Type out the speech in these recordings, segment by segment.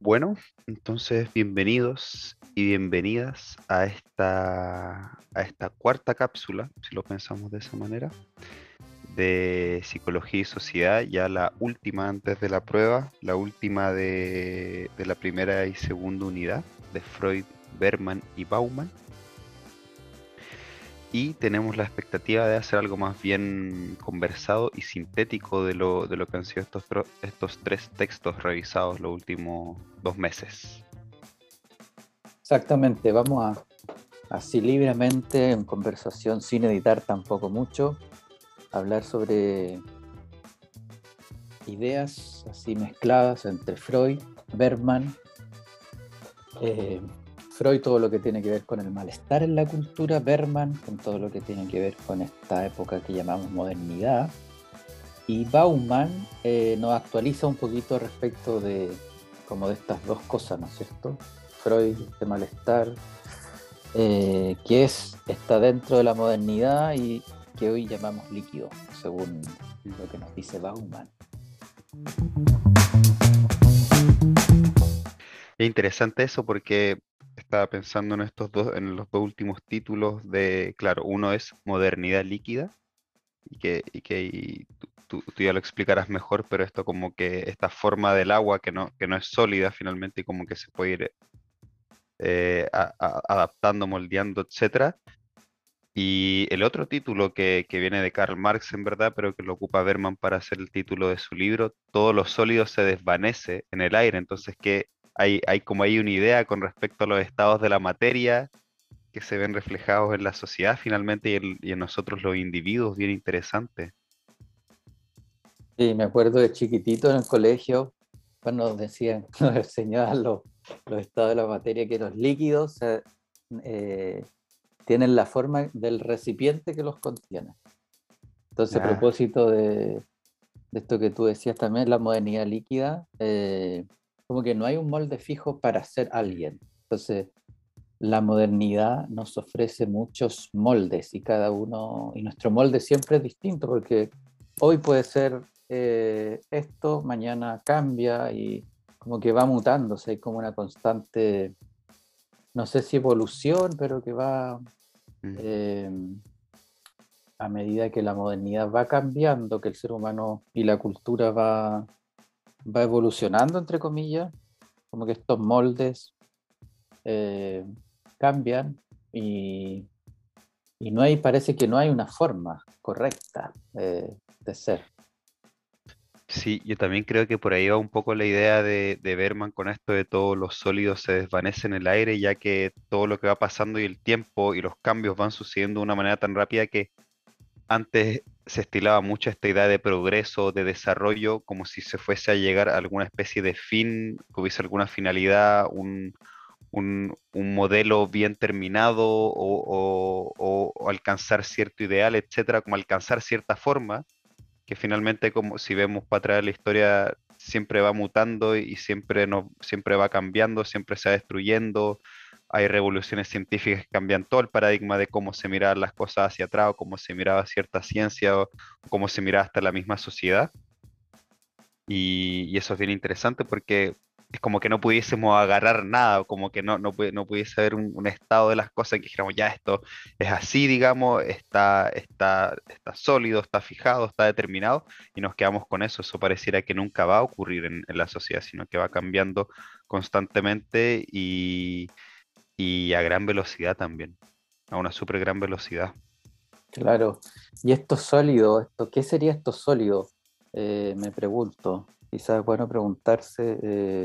Bueno, entonces bienvenidos y bienvenidas a esta cuarta cápsula, si lo pensamos de esa manera, de Psicología y Sociedad, ya la última antes de la prueba, la última de la primera y segunda unidad de Freud, Berman y Bauman. Y tenemos la expectativa de hacer algo más bien conversado y sintético de lo que han sido estos tres textos revisados los últimos 2 meses. Exactamente, vamos así libremente, en conversación, sin editar tampoco mucho, hablar sobre ideas así mezcladas entre Freud, Bergman, eh, Freud todo lo que tiene que ver con el malestar en la cultura, Bergman con todo lo que tiene que ver con esta época que llamamos modernidad, y Bauman nos actualiza un poquito respecto de como de estas dos cosas, ¿no es cierto? Freud, este malestar, está dentro de la modernidad y que hoy llamamos líquido, según lo que nos dice Bauman. Es interesante eso porque estaba pensando en los dos últimos títulos de, claro, uno es Modernidad líquida y tú ya lo explicarás mejor, pero esto como que esta forma del agua que no es sólida finalmente y como que se puede ir adaptando, moldeando, etcétera. Y el otro título que viene de Karl Marx en verdad, pero que lo ocupa Berman para hacer el título de su libro, todo lo sólido se desvanece en el aire. Entonces que hay como hay una idea con respecto a los estados de la materia que se ven reflejados en la sociedad finalmente y en nosotros los individuos, bien interesante. Y me acuerdo de chiquitito en el colegio, cuando nos decían, nos enseñaban los estados de la materia, que los líquidos eh, tienen la forma del recipiente que los contiene. Entonces, a Ah, propósito de esto que tú decías también, la modernidad líquida, como que no hay un molde fijo para ser alguien. Entonces, la modernidad nos ofrece muchos moldes y cada uno, y nuestro molde siempre es distinto porque hoy puede ser esto, mañana cambia y como que va mutándose, hay como una constante, no sé si evolución, pero que va mm. eh, a medida que la modernidad va cambiando, que el ser humano y la cultura va evolucionando, entre comillas, como que estos moldes eh, cambian y no hay, parece que no hay una forma correcta de ser. Sí, yo también creo que por ahí va un poco la idea de Berman con esto de todos los sólidos se desvanecen en el aire, ya que todo lo que va pasando y el tiempo y los cambios van sucediendo de una manera tan rápida que antes se estilaba mucho esta idea de progreso, de desarrollo, como si se fuese a llegar a alguna especie de fin, que hubiese alguna finalidad, un modelo bien terminado o alcanzar cierto ideal, etcétera, como alcanzar cierta forma que finalmente, como si vemos para atrás la historia, siempre va mutando y siempre, no, siempre va cambiando, siempre se va destruyendo. Hay revoluciones científicas que cambian todo el paradigma de cómo se miraban las cosas hacia atrás, o cómo se miraba cierta ciencia, o cómo se miraba hasta la misma sociedad. Y eso es bien interesante porque es como que no pudiésemos agarrar nada, o como que no pudiese haber un estado de las cosas que dijéramos, ya esto es así, digamos, está sólido, está fijado, está determinado, y nos quedamos con eso. Eso pareciera que nunca va a ocurrir en la sociedad, sino que va cambiando constantemente y a gran velocidad también, a una súper gran velocidad. Claro. Y esto sólido, ¿qué sería esto sólido? Me pregunto. Quizás es bueno preguntarse,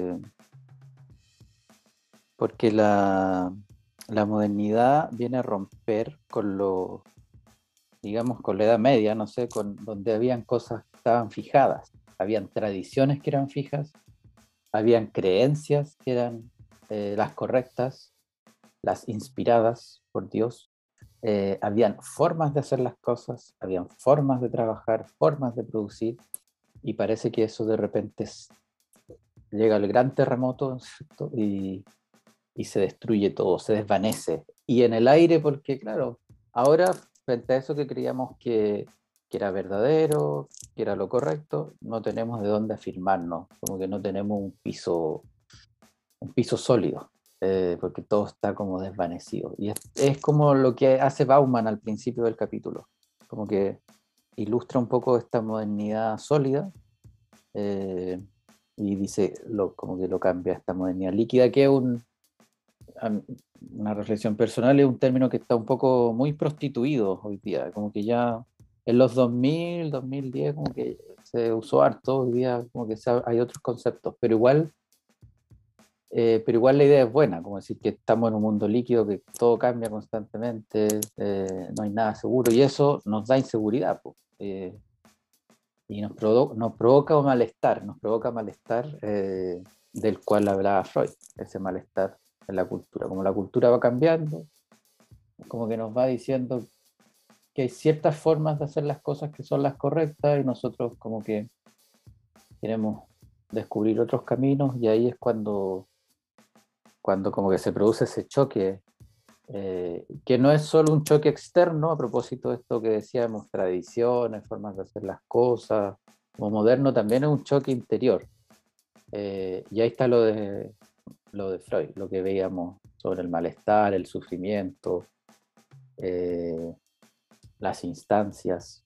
porque la modernidad viene a romper con digamos, con la Edad Media, no sé, con donde habían cosas que estaban fijadas. Habían tradiciones que eran fijas, habían creencias que eran las correctas, las inspiradas por Dios. Habían formas de hacer las cosas, habían formas de trabajar, formas de producir, y parece que eso de repente llega al gran terremoto, ¿cierto? Y se destruye todo, se desvanece. Y en el aire, porque claro, ahora frente a eso que creíamos que era verdadero, que era lo correcto, no tenemos de dónde afirmarnos, como que no tenemos un piso un piso sólido, porque todo está como desvanecido. Y es como lo que hace Bauman al principio del capítulo, como que ilustra un poco esta modernidad sólida, eh, y dice, como que lo cambia a esta modernidad líquida, que es una reflexión personal, es un término que está un poco muy prostituido hoy día, como que ya en los 2000, 2010, como que se usó harto, hoy día como que hay otros conceptos, pero igual la idea es buena, como decir que estamos en un mundo líquido, que todo cambia constantemente, no hay nada seguro, y eso nos da inseguridad, po. Y nos provoca un malestar, del cual hablaba Freud, ese malestar en la cultura. Como la cultura va cambiando, como que nos va diciendo que hay ciertas formas de hacer las cosas que son las correctas y nosotros como que queremos descubrir otros caminos, y ahí es cuando como que se produce ese choque, que no es solo un choque externo, a propósito de esto que decíamos, tradiciones, formas de hacer las cosas, como moderno, también es un choque interior. Y ahí está lo de Freud, lo que veíamos sobre el malestar, el sufrimiento, eh, las instancias.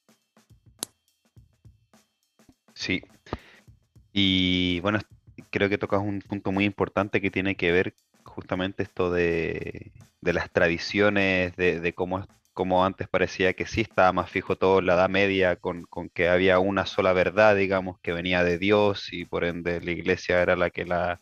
Sí, y bueno, creo que tocas un punto muy importante que tiene que ver justamente esto de las tradiciones, de cómo antes parecía que sí estaba más fijo todo en la Edad Media, con que había una sola verdad, digamos, que venía de Dios y por ende la iglesia era la que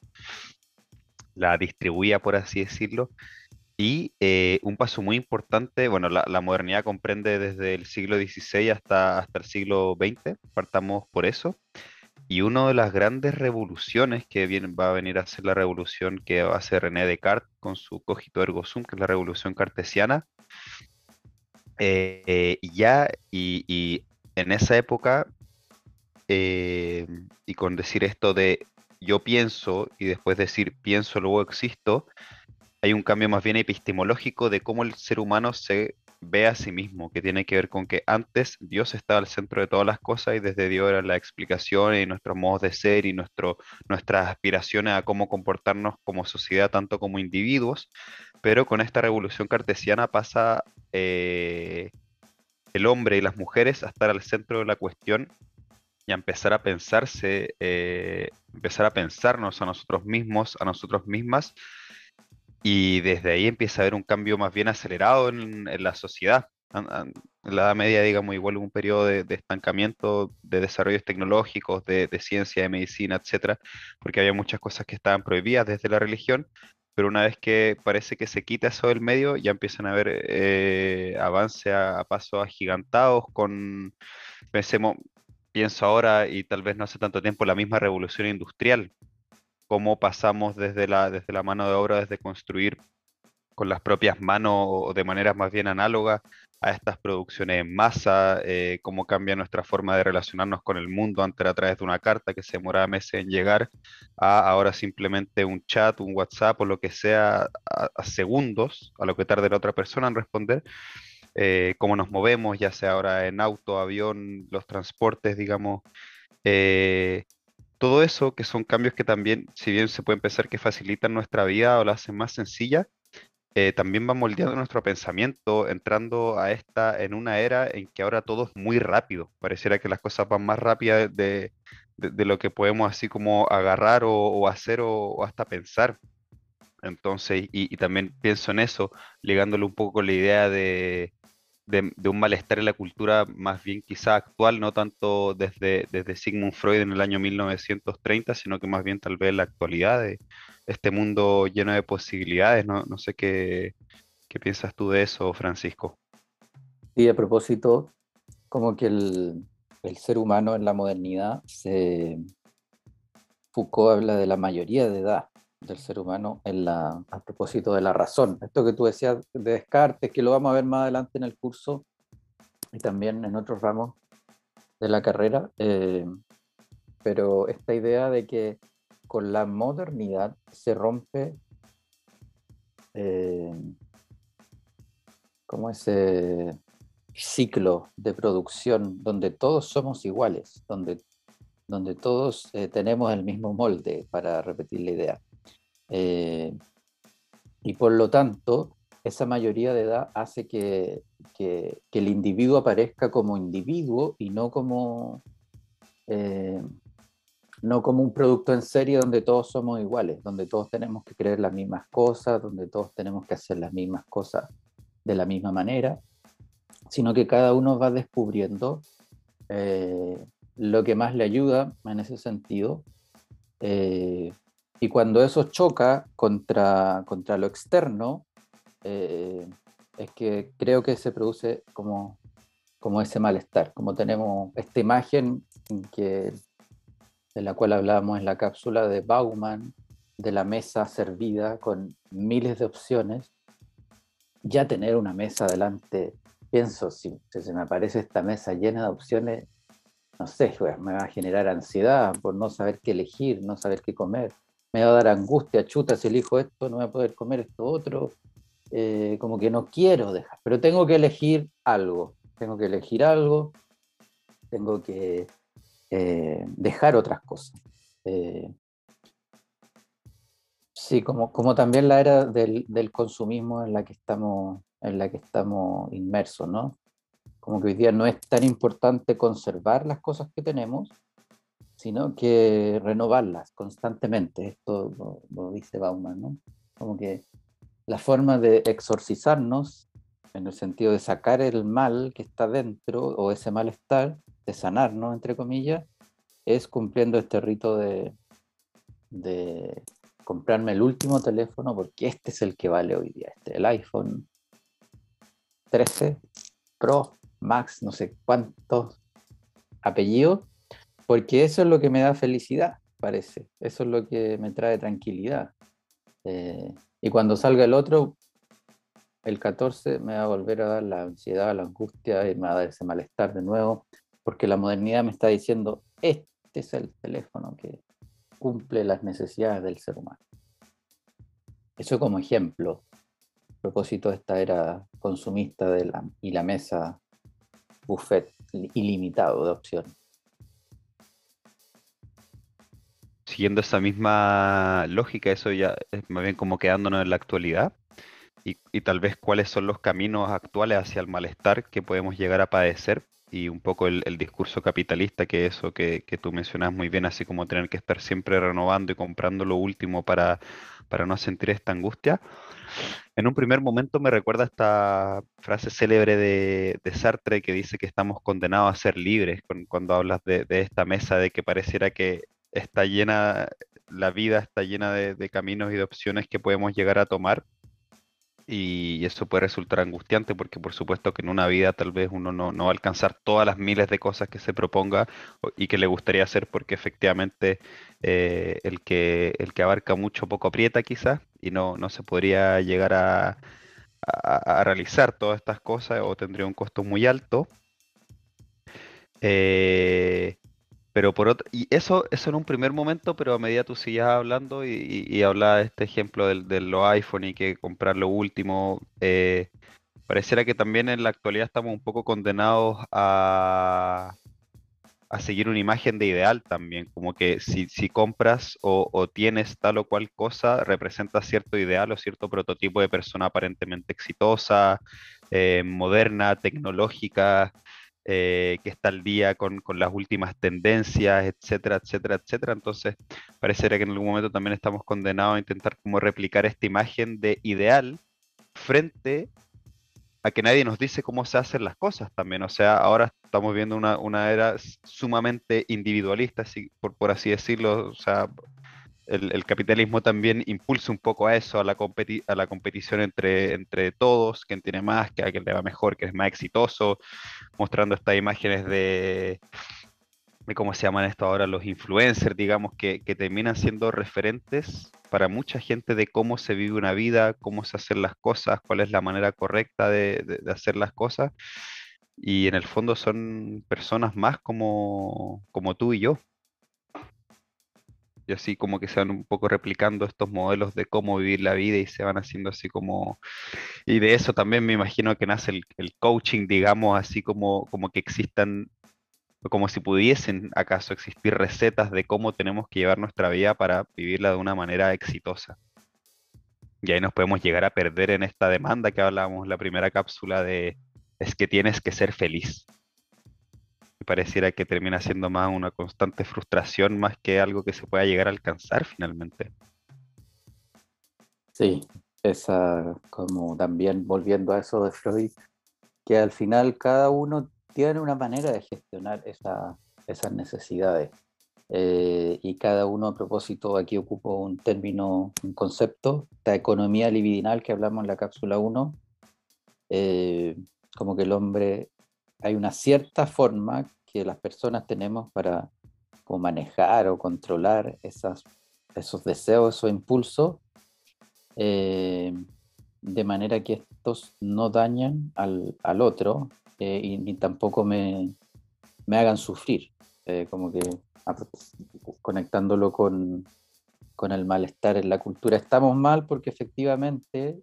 la distribuía, por así decirlo. Y un paso muy importante, bueno, la modernidad comprende desde el siglo XVI hasta el siglo XX, partamos por eso. Y una de las grandes revoluciones va a venir a ser la revolución que va a hacer René Descartes con su cogito ergo sum, que es la revolución cartesiana. Y en esa época, y con decir esto de yo pienso y después decir pienso, luego existo, hay un cambio más bien epistemológico de cómo el ser humano se ve a sí mismo, que tiene que ver con que antes Dios estaba al centro de todas las cosas y desde Dios era la explicación y nuestros modos de ser y nuestras aspiraciones a cómo comportarnos como sociedad, tanto como individuos, pero con esta revolución cartesiana pasa el hombre y las mujeres a estar al centro de la cuestión y a empezar a empezar a pensarnos a nosotros mismos, a nosotros mismas y desde ahí empieza a haber un cambio más bien acelerado en la sociedad. En la Edad Media, digamos, igual hubo un periodo de estancamiento, de desarrollos tecnológicos, de ciencia, de medicina, etcétera, porque había muchas cosas que estaban prohibidas desde la religión, pero una vez que parece que se quita eso del medio, ya empiezan a haber avance a pasos agigantados pensemos, pienso ahora y tal vez no hace tanto tiempo, la misma revolución industrial, cómo pasamos desde la mano de obra, desde construir con las propias manos o de manera más bien análoga a estas producciones en masa, cómo cambia nuestra forma de relacionarnos con el mundo. Antes era a través de una carta que se demoraba meses en llegar, a ahora simplemente un chat, un WhatsApp o lo que sea a segundos, a lo que tarde la otra persona en responder. Cómo nos movemos, ya sea ahora en auto, avión, los transportes, digamos. eh, Todo eso que son cambios que también, si bien se puede pensar que facilitan nuestra vida o la hacen más sencilla, también va moldeando nuestro pensamiento, entrando en una era en que ahora todo es muy rápido. Pareciera que las cosas van más rápidas de lo que podemos así como agarrar o hacer o hasta pensar. Entonces, y también pienso en eso, ligándolo un poco con la idea de un malestar en la cultura más bien quizá actual, no tanto desde Sigmund Freud en el año 1930, sino que más bien tal vez en la actualidad de este mundo lleno de posibilidades. No sé qué piensas tú de eso, Francisco. Y a propósito, como que el ser humano en la modernidad, Foucault habla de la mayoría de edad del ser humano a propósito de la razón. Esto que tú decías de Descartes, que lo vamos a ver más adelante en el curso y también en otros ramos de la carrera, pero esta idea de que con la modernidad se rompe, eh, como ese ciclo de producción donde todos somos iguales, donde todos tenemos el mismo molde, para repetir la idea. Eh, y por lo tanto, esa mayoría de edad hace que el individuo aparezca como individuo y eh, no como un producto en serie donde todos somos iguales, donde todos tenemos que creer las mismas cosas, donde todos tenemos que hacer las mismas cosas de la misma manera, sino que cada uno va descubriendo eh, lo que más le ayuda en ese sentido. eh, y cuando eso choca contra lo externo, eh, es que creo que se produce como ese malestar, como tenemos esta imagen que, de la cual hablábamos en la cápsula de Bauman, de la mesa servida con miles de opciones. Ya tener una mesa delante, pienso, si se me aparece esta mesa llena de opciones, no sé, pues, me va a generar ansiedad por no saber qué elegir, no saber qué comer. Me va a dar angustia, chuta, si elijo esto, no voy a poder comer esto otro. Como que no quiero dejar, pero tengo que elegir algo, tengo que dejar otras cosas. Eh, sí, como también la era del consumismo en la que estamos inmersos, ¿no? Como que hoy día no es tan importante conservar las cosas que tenemos, sino que renovarlas constantemente. Esto lo dice Bauman, ¿no? Como que la forma de exorcizarnos, en el sentido de sacar el mal que está dentro, o ese malestar, de sanarnos, entre comillas, es cumpliendo este rito de comprarme el último teléfono porque este es el que vale hoy día, el iPhone 13 Pro Max, no sé cuántos apellidos, porque eso es lo que me da felicidad, parece. Eso es lo que me trae tranquilidad. Y cuando salga el otro, el 14 me va a volver a dar la ansiedad, la angustia y me va a dar ese malestar de nuevo, porque la modernidad me está diciendo, este es el teléfono que cumple las necesidades del ser humano. Eso como ejemplo, a propósito de esta era consumista y la mesa buffet ilimitado de opciones. Siguiendo esa misma lógica, eso ya es más bien como quedándonos en la actualidad y tal vez cuáles son los caminos actuales hacia el malestar que podemos llegar a padecer y un poco el discurso capitalista, que eso que tú mencionas muy bien, así como tener que estar siempre renovando y comprando lo último para no sentir esta angustia. En un primer momento me recuerda esta frase célebre de Sartre que dice que estamos condenados a ser libres, cuando hablas de esta mesa, de que pareciera que está llena, la vida está llena de caminos y de opciones que podemos llegar a tomar. Y eso puede resultar angustiante porque por supuesto que en una vida tal vez uno no va a alcanzar todas las miles de cosas que se proponga y que le gustaría hacer porque efectivamente el que abarca mucho poco aprieta quizás y no se podría llegar a realizar todas estas cosas o tendría un costo muy alto. Eh, pero y eso en un primer momento, pero a medida tú sigas hablando y hablas de este ejemplo de los iPhone y que comprar lo último, pareciera que también en la actualidad estamos un poco condenados a seguir una imagen de ideal también, como que si compras o tienes tal o cual cosa, representa cierto ideal o cierto prototipo de persona aparentemente exitosa, moderna, tecnológica, que está al día con las últimas tendencias, etcétera, etcétera, etcétera. Entonces, parecería que en algún momento también estamos condenados a intentar como replicar esta imagen de ideal frente a que nadie nos dice cómo se hacen las cosas también. O sea, ahora estamos viendo una era sumamente individualista, por así decirlo. O sea, el capitalismo también impulsa un poco a eso, a la competición entre todos, quién tiene más, que a quién le va mejor, que es más exitoso, mostrando estas imágenes de cómo se llaman esto ahora, los influencers, digamos, que terminan siendo referentes para mucha gente de cómo se vive una vida, cómo se hacen las cosas, cuál es la manera correcta de hacer las cosas. Y en el fondo son personas más como tú y yo. Y así como que se van un poco replicando estos modelos de cómo vivir la vida y se van haciendo así como... Y de eso también me imagino que nace el coaching, digamos, así como que existan o como si pudiesen acaso existir recetas de cómo tenemos que llevar nuestra vida para vivirla de una manera exitosa. Y ahí nos podemos llegar a perder en esta demanda que hablábamos en la primera cápsula de es que tienes que ser feliz. Y pareciera que termina siendo más una constante frustración más que algo que se pueda llegar a alcanzar finalmente. Sí, esa, como también volviendo a eso de Freud, que al final cada uno tiene una manera de gestionar esas necesidades. Y cada uno, a propósito, aquí ocupo un término, un concepto, la economía libidinal que hablamos en la cápsula uno, eh, como que el hombre, hay una cierta forma que las personas tenemos para como manejar o controlar esos deseos, esos impulsos, eh, de manera que estos no dañan al otro, y ni tampoco me hagan sufrir. Como que a- conectándolo con el malestar en la cultura. Estamos mal porque efectivamente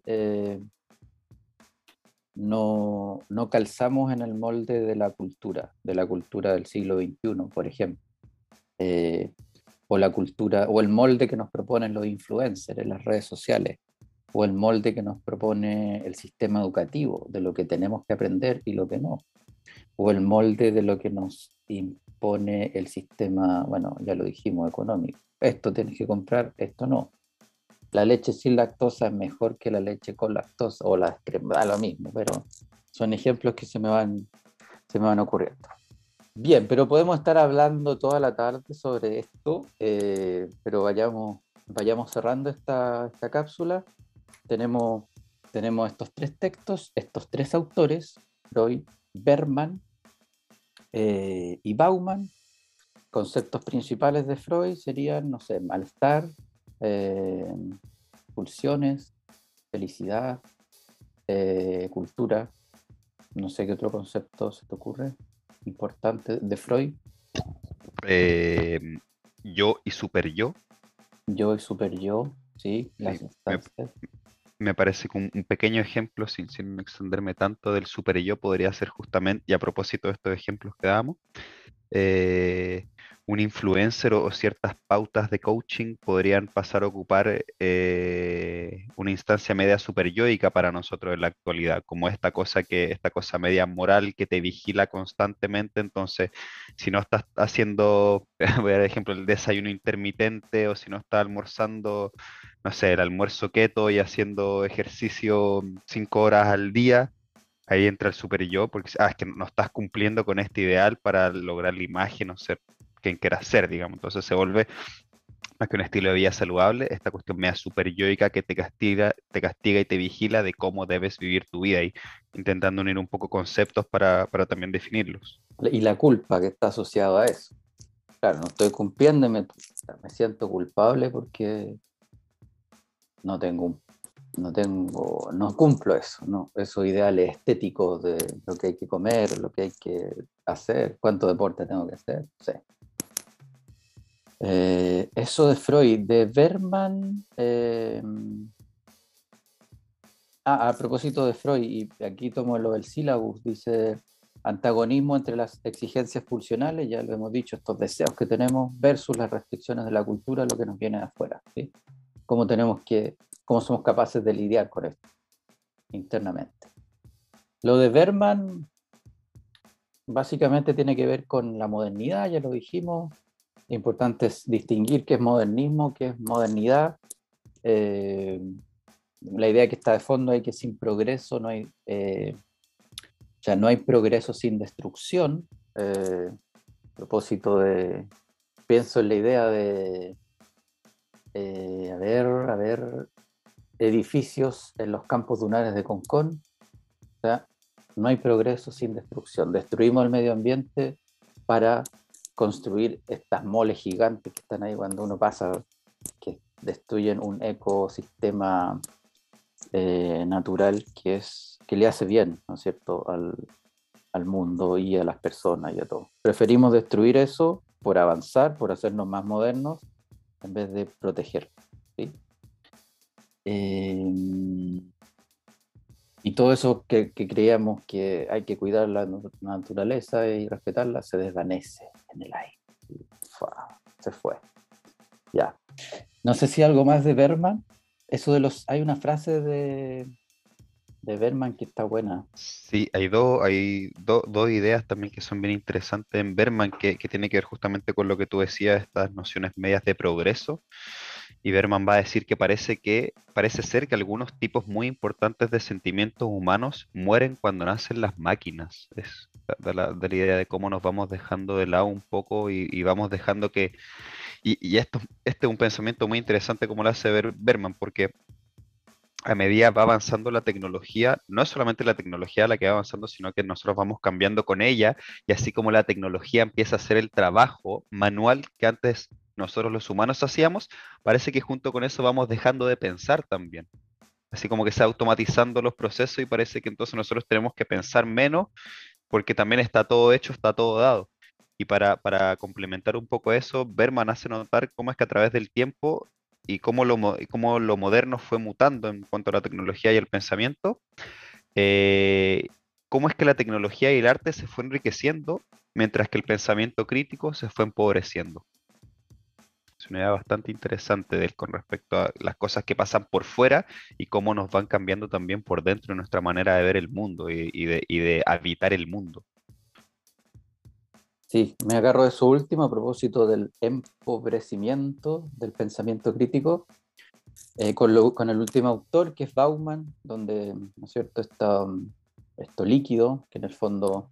no calzamos en el molde de la cultura del siglo XXI, por ejemplo. Eh, o la cultura, o el molde que nos proponen los influencers en las redes sociales, o el molde que nos propone el sistema educativo, de lo que tenemos que aprender y lo que no, o el molde de lo que nos impone el sistema, bueno, ya lo dijimos, económico. Esto tienes que comprar, esto no. La leche sin lactosa es mejor que la leche con lactosa, o la crema, da lo mismo, pero son ejemplos que se me van ocurriendo. Bien, pero podemos estar hablando toda la tarde sobre esto, pero vayamos cerrando esta cápsula. Tenemos, tenemos estos tres textos, estos tres autores, Freud, Berman y Bauman. Conceptos principales de Freud serían, no sé, malestar, eh, pulsiones, felicidad, cultura. No sé qué otro concepto se te ocurre importante de Freud. Eh, yo y super yo, Yo y super yo, sí, sí, las instancias. me parece que un pequeño ejemplo, sin extenderme tanto, del super yo podría ser justamente, y a propósito de estos ejemplos que damos, eh, un influencer o ciertas pautas de coaching podrían pasar a ocupar una instancia media superyoica para nosotros en la actualidad, como esta cosa media moral que te vigila constantemente. Entonces, si no estás haciendo, voy a dar ejemplo, el desayuno intermitente, o si no estás almorzando, no sé, el almuerzo keto y haciendo ejercicio 5 horas al día. Ahí entra el super yo, porque es que no estás cumpliendo con este ideal para lograr la imagen o ser quien quieras ser, digamos. Entonces se vuelve más que un estilo de vida saludable, esta cuestión media super yoica que te castiga y te vigila de cómo debes vivir tu vida y intentando unir un poco conceptos para también definirlos. Y la culpa que está asociada a eso. Claro, no estoy cumpliendo y me siento culpable porque no tengo no cumplo eso, ¿no? Esos ideales estéticos de lo que hay que comer, lo que hay que hacer, cuánto deporte tengo que hacer, sí. Eso de Freud, de Berman, a propósito de Freud, y aquí tomo lo del sílabus, dice antagonismo entre las exigencias pulsionales, ya lo hemos dicho, estos deseos que tenemos versus las restricciones de la cultura, lo que nos viene de afuera, ¿sí? Cómo cómo somos capaces de lidiar con esto internamente. Lo de Berman básicamente tiene que ver con la modernidad, ya lo dijimos. Importante es distinguir qué es modernismo, qué es modernidad. Eh, la idea que está de fondo es que sin progreso no hay, o sea, no hay progreso sin destrucción. A propósito de, pienso en la idea de, a ver, edificios en los campos dunares de Concón. O sea, no hay progreso sin destrucción. Destruimos el medio ambiente para construir estas moles gigantes que están ahí cuando uno pasa, que destruyen un ecosistema natural que le hace bien, ¿no es cierto?, al mundo y a las personas y a todo. Preferimos destruir eso por avanzar, por hacernos más modernos, en vez de proteger. ¿Sí? Eh, y todo eso que creíamos que hay que cuidar la naturaleza y respetarla se desvanece en el aire. Se fue. Ya. No sé si algo más de Berman. eso de los, hay una frase de Berman que está buena. Sí, dos ideas también que son bien interesantes en Berman, que tiene que ver justamente con lo que tú decías, estas nociones medias de progreso. Y Berman va a decir que parece ser que algunos tipos muy importantes de sentimientos humanos mueren cuando nacen las máquinas. Es de la idea de cómo nos vamos dejando de lado un poco y vamos dejando que... Y esto, este es un pensamiento muy interesante como lo hace ver Berman, porque a medida va avanzando la tecnología, no es solamente la tecnología la que va avanzando, sino que nosotros vamos cambiando con ella, y así como la tecnología empieza a hacer el trabajo manual que antes nosotros los humanos hacíamos, parece que junto con eso vamos dejando de pensar también. Así como que se automatizando los procesos y parece que entonces nosotros tenemos que pensar menos porque también está todo hecho, está todo dado. Y para complementar un poco eso, Berman hace notar cómo es que a través del tiempo y y cómo lo moderno fue mutando en cuanto a la tecnología y el pensamiento, eh, cómo es que la tecnología y el arte se fue enriqueciendo mientras que el pensamiento crítico se fue empobreciendo. Es una idea bastante interesante con respecto a las cosas que pasan por fuera y cómo nos van cambiando también por dentro nuestra manera de ver el mundo y de habitar el mundo. Sí, me agarro de eso último a propósito del empobrecimiento del pensamiento crítico, con el último autor que es Bauman, donde, ¿no es cierto?, está esto líquido, que en el fondo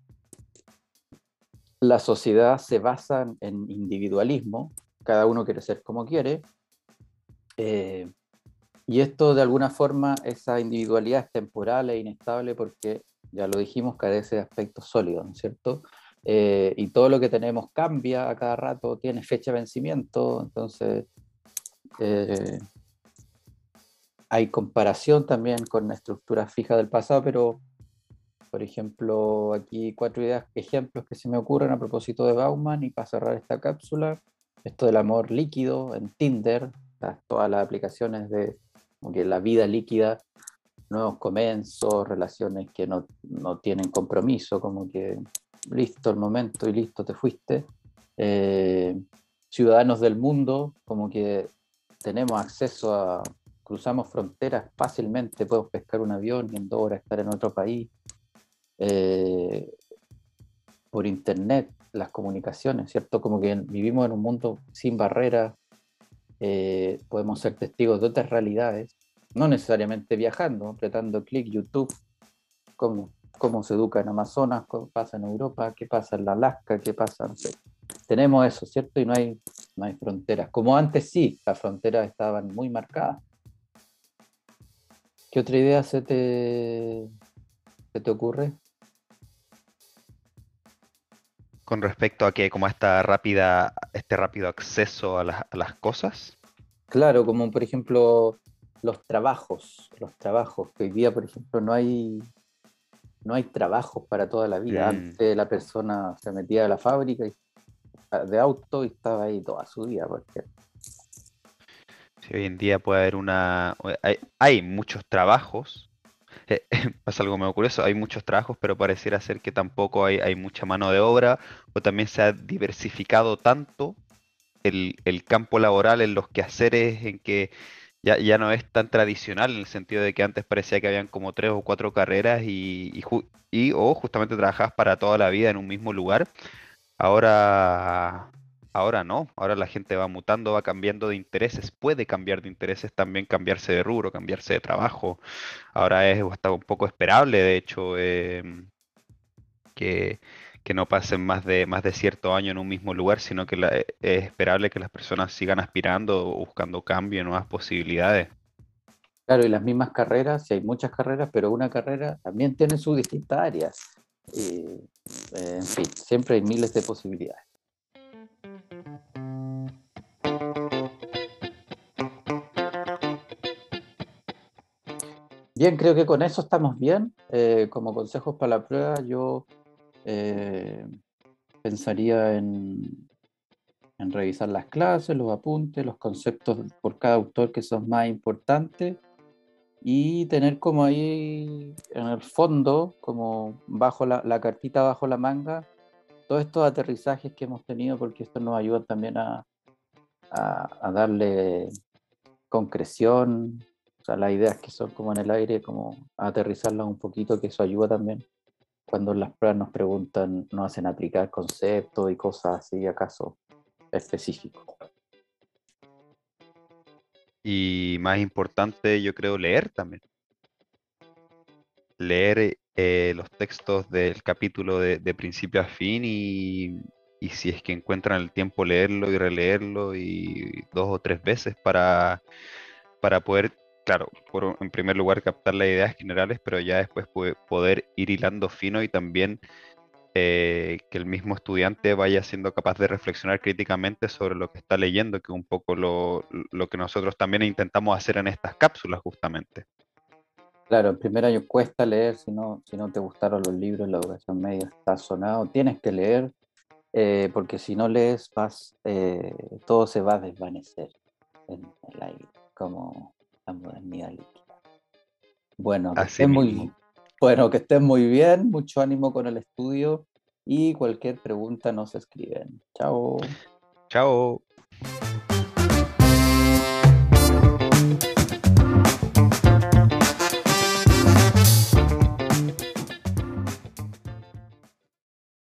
la sociedad se basa en individualismo, cada uno quiere ser como quiere, eh, y esto de alguna forma, esa individualidad es temporal e inestable porque, ya lo dijimos, carece de aspectos sólidos, ¿no es cierto? Y todo lo que tenemos cambia a cada rato, tiene fecha de vencimiento, entonces eh, hay comparación también con estructuras fijas del pasado, pero por ejemplo, aquí cuatro ideas, ejemplos que se me ocurren a propósito de Bauman y para cerrar esta cápsula, esto del amor líquido en Tinder, todas las aplicaciones de como que la vida líquida, nuevos comienzos, relaciones que no tienen compromiso, como que listo el momento y listo te fuiste. Eh, Ciudadanos del mundo, como que tenemos acceso a, cruzamos fronteras fácilmente, podemos pescar un avión y en 2 horas estar en otro país. Eh, por internet, las comunicaciones, ¿cierto? Como que vivimos en un mundo sin barreras, podemos ser testigos de otras realidades, no necesariamente viajando, apretando clic, YouTube, cómo se educa en Amazonas, qué pasa en Europa, qué pasa en Alaska, qué pasa, no sé. Tenemos eso, ¿cierto? Y no hay fronteras. Como antes sí, las fronteras estaban muy marcadas. ¿Qué otra idea se te ocurre? Con respecto a que como este rápido acceso a a las cosas. Claro, como por ejemplo los trabajos, que hoy día, por ejemplo, no hay trabajos para toda la vida. Mm, Antes la persona se metía a la fábrica de auto y estaba ahí toda su vida, porque sí, hoy en día puede haber hay muchos trabajos. Pasa algo medio curioso, hay muchos trabajos, pero pareciera ser que tampoco hay mucha mano de obra, o también se ha diversificado tanto el campo laboral en los quehaceres en que ya no es tan tradicional en el sentido de que antes parecía que habían como 3 o 4 carreras o justamente trabajabas para toda la vida en un mismo lugar. Ahora, ahora no, ahora la gente va mutando, va cambiando de intereses, puede cambiar de intereses también, cambiarse de rubro, cambiarse de trabajo. Ahora es hasta un poco esperable, de hecho, que, que no pasen más de cierto año en un mismo lugar, sino que es esperable que las personas sigan aspirando o buscando cambio, nuevas posibilidades. claro, y las mismas carreras, sí hay muchas carreras, pero una carrera también tiene sus distintas áreas. Y, en fin, siempre hay miles de posibilidades. Bien, creo que con eso estamos bien. Como consejos para la prueba, yo eh, pensaría en revisar las clases, los apuntes, los conceptos por cada autor que son más importantes y tener como ahí en el fondo, como bajo la cartita bajo la manga, todos estos aterrizajes que hemos tenido, porque esto nos ayuda también a darle concreción, O sea, las ideas que son como en el aire, como aterrizarlas un poquito, que eso ayuda también. Cuando en las pruebas nos preguntan, nos hacen aplicar conceptos y cosas así, acaso específicos. Y más importante, yo creo, leer también. Leer los textos del capítulo de principio a fin y si es que encuentran el tiempo, leerlo y releerlo y 2 o 3 veces para poder, claro, en primer lugar captar las ideas generales, pero ya después poder ir hilando fino y también que el mismo estudiante vaya siendo capaz de reflexionar críticamente sobre lo que está leyendo, que es un poco lo que nosotros también intentamos hacer en estas cápsulas justamente. Claro, en primer año cuesta leer, si no te gustaron los libros, la educación media está sonado, tienes que leer, porque si no lees, todo se va a desvanecer en el aire, como la modernidad líquida. Bueno, que Así estén mismo. que estén muy bien, mucho ánimo con el estudio y cualquier pregunta nos escriben. Chao. Chao.